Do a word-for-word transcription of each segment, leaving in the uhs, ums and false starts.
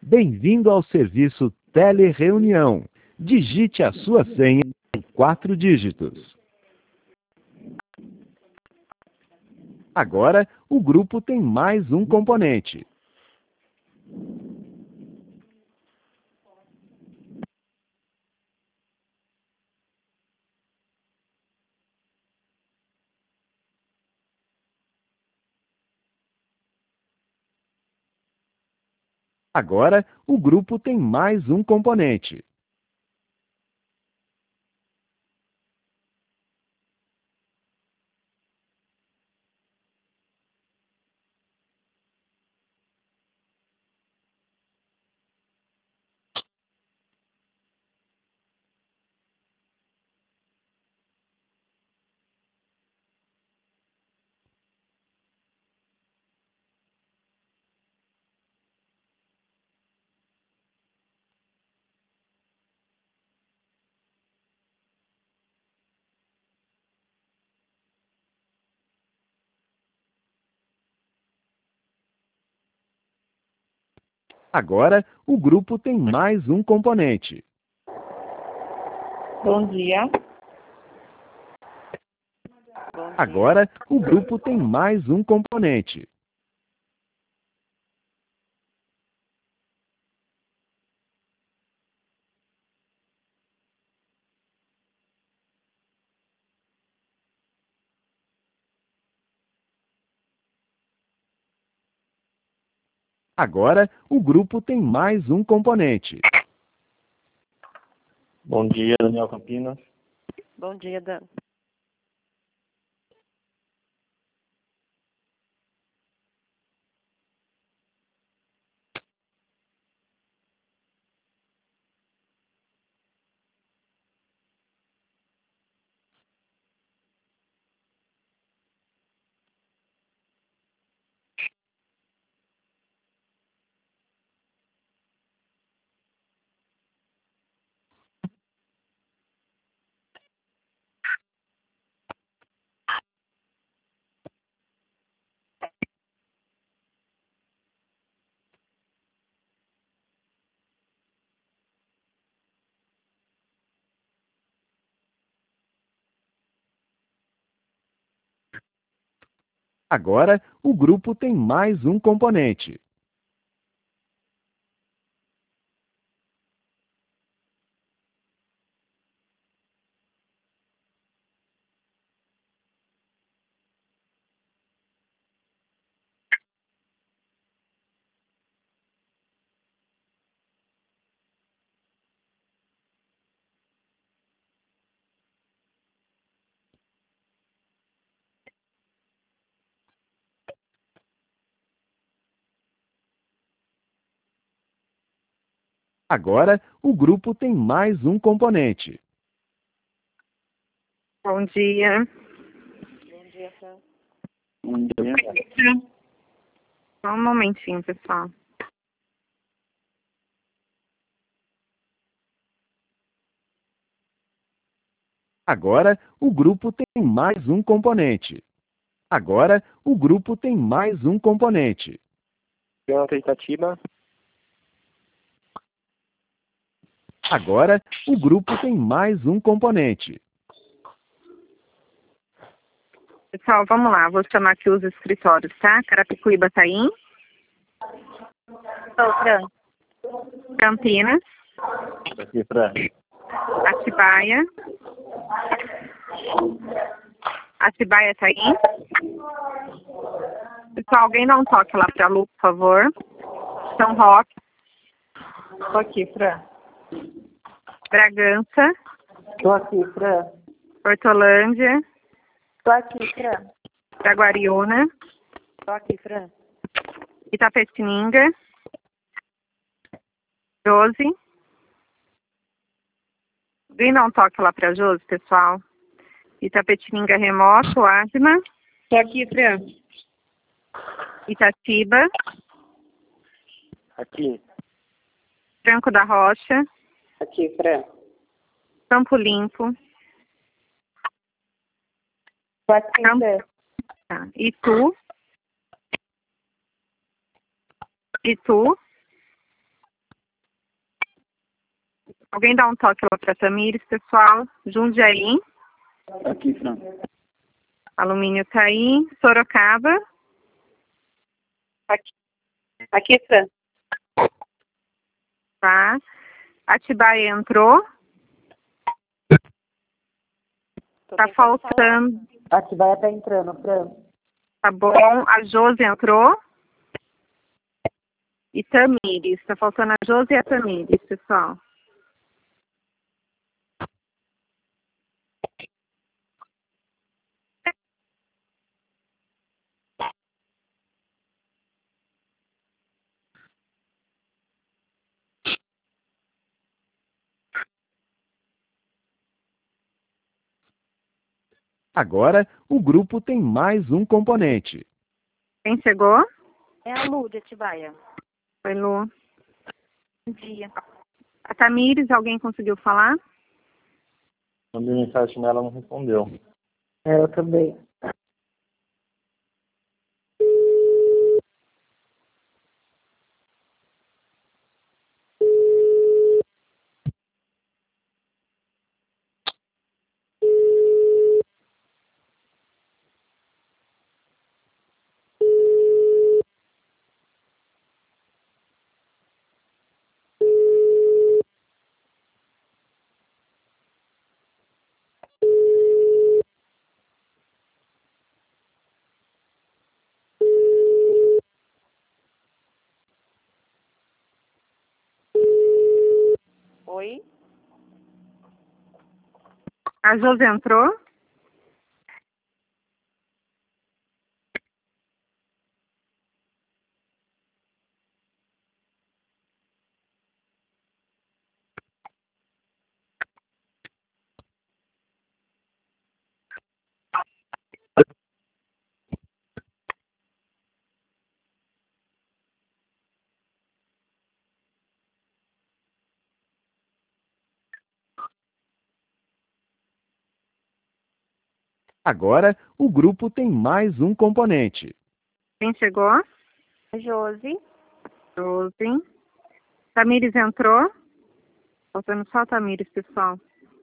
Bem-vindo ao serviço Telereunião. Digite a sua senha em quatro dígitos. Agora, o grupo tem mais um componente. Agora, o grupo tem mais um componente. Agora, o grupo tem mais um componente. Bom dia. Bom dia. Agora, o grupo tem mais um componente. Agora, o grupo tem mais um componente. Bom dia, Daniel Campinas. Bom dia, Dan. Agora, o grupo tem mais um componente. Agora, o grupo tem mais um componente. Bom dia. Bom dia. Só um momentinho, pessoal. Agora, o grupo tem mais um componente. Agora, o grupo tem mais um componente. Uma tentativa. Agora, o grupo tem mais um componente. Pessoal, vamos lá. Vou chamar aqui os escritórios, tá? Carapicuíba tá aí. Estou, Fran. Campinas. Aqui, Fran. Atibaia. Atibaia tá aí. Pessoal, alguém dá um toque lá pra Lu, por favor. São Roque. Tô aqui, Fran. Bragança. Tô aqui, Fran. Hortolândia. Tô aqui, Fran. Jaguariúna. Tô aqui, Fran. Itapetininga. Josi. Alguém dá um toque lá pra Josi, pessoal. Itapetininga Remoto, Asma. Tô aqui, Fran. Itatiba. Aqui. Franco da Rocha. Aqui, Fran. Campo Limpo. Tô aqui, Campo... Fran. Tá. Itu. Itu. Alguém dá um toque lá para Tamires, pessoal. Jundiaí. Aqui, Fran. Alumínio tá aí. Sorocaba. Aqui, aqui, Fran. Tá. Atibaia entrou. Tá faltando. Atibaia tá entrando, Fran. Tá bom. A Josi entrou. E Tamires. Tá faltando a Josi e a Tamires, pessoal. Agora, o grupo tem mais um componente. Quem chegou? É a Lu de Atibaia. Foi Lu. Bom dia. A Tamires, alguém conseguiu falar? Mandei mensagem, mas ela não respondeu. É, eu também. Oi? A Josi entrou. Agora, o grupo tem mais um componente. Quem chegou? A Josi. Josi. Tamires entrou. Faltando só a Tamires, pessoal.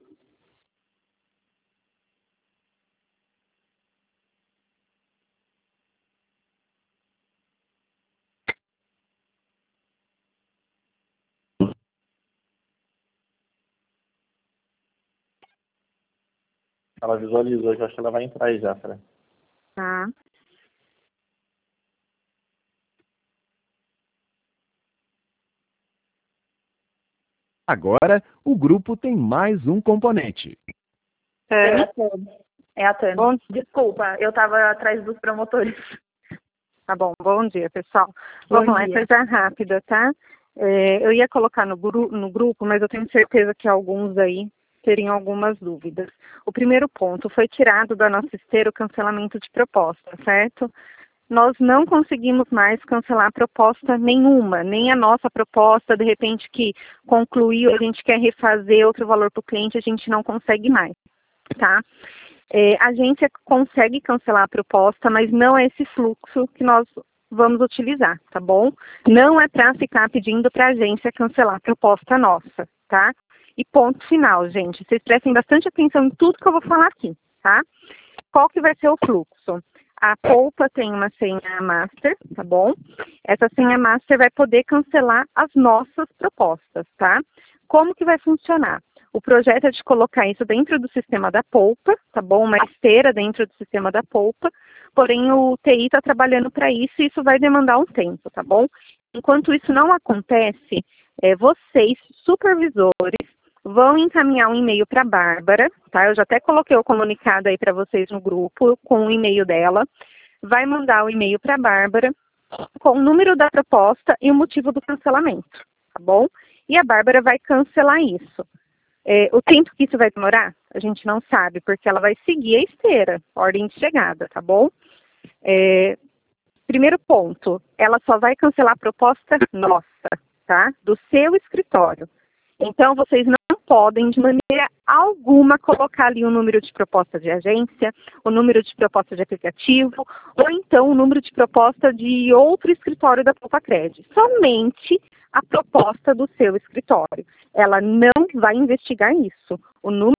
Ela visualizou, eu acho que ela vai entrar aí já, Fran. Tá. Agora, o grupo tem mais um componente. É Tânia. a Tânia. É a Tânia. Bom, Desculpa, eu tava atrás dos promotores. tá bom, bom dia, pessoal. Bom Vamos lá, dia. coisa rápida, tá? É, eu ia colocar no, gru no grupo, mas eu tenho certeza que alguns aí teriam algumas dúvidas. O primeiro ponto, foi tirado da nossa esteira o cancelamento de proposta, certo? Nós não conseguimos mais cancelar proposta nenhuma, nem a nossa proposta, de repente que concluiu, a gente quer refazer outro valor para o cliente, a gente não consegue mais, tá? É, a agência consegue cancelar a proposta, mas não é esse fluxo que nós vamos utilizar, tá bom? Não é para ficar pedindo para a agência cancelar a proposta nossa, tá? E ponto final, gente. Vocês prestem bastante atenção em tudo que eu vou falar aqui, tá? Qual que vai ser o fluxo? A Poupa tem uma senha master, tá bom? Essa senha master vai poder cancelar as nossas propostas, tá? Como que vai funcionar? O projeto é de colocar isso dentro do sistema da Poupa, tá bom? Uma esteira dentro do sistema da Poupa, porém o T I está trabalhando para isso e isso vai demandar um tempo, tá bom? Enquanto isso não acontece, é, vocês, supervisores, vão encaminhar um e-mail para a Bárbara, tá? Eu já até coloquei o comunicado aí para vocês no grupo, com o e-mail dela. Vai mandar o e-mail para a Bárbara, com o número da proposta e o motivo do cancelamento, tá bom? E a Bárbara vai cancelar isso. É, o tempo que isso vai demorar, a gente não sabe, porque ela vai seguir a esteira, ordem de chegada, tá bom? É, primeiro ponto, ela só vai cancelar a proposta nossa, tá? Do seu escritório. Então, vocês não podem, de maneira alguma, colocar ali o número de proposta de agência, o número de proposta de aplicativo, ou então o número de proposta de outro escritório da Poupa Cred. Somente a proposta do seu escritório. ela não vai investigar isso. O número